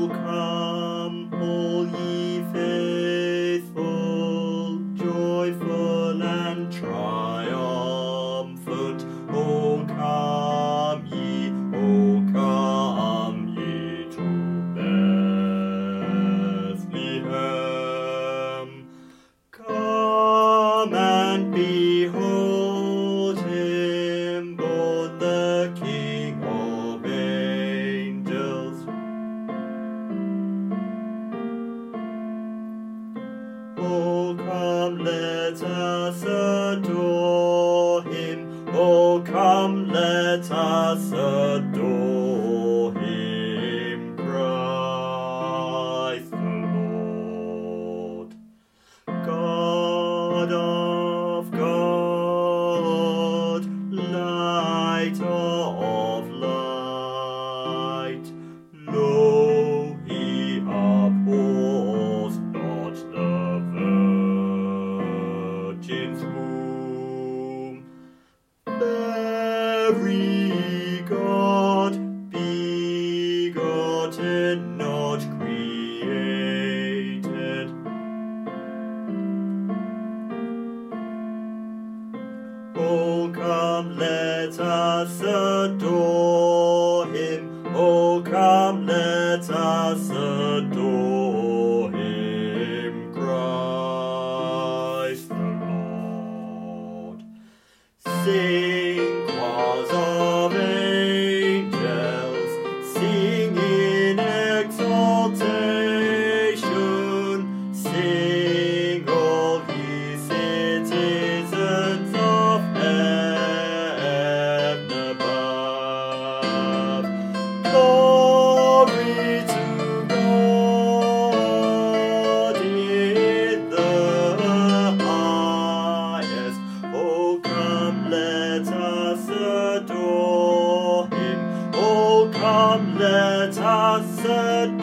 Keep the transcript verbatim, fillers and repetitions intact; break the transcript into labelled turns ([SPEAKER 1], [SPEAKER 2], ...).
[SPEAKER 1] come, all ye faithful, joyful and triumphant. O come ye, O come ye to Bethlehem. Come and behold him, born the King of angels. O come, let us adore him. O come, let us adore him, Christ the Lord. God of God, light of light, lo, he abhors not the virgin's womb. Very God, begotten, not created. O come, let us adore him. O come, let us adore him, Christ the Lord. Sing, choirs of angels, sing in exaltation. Sing, all ye citizens of heaven above. Glory to God in the highest. O come, let us adore him. O come, let us adore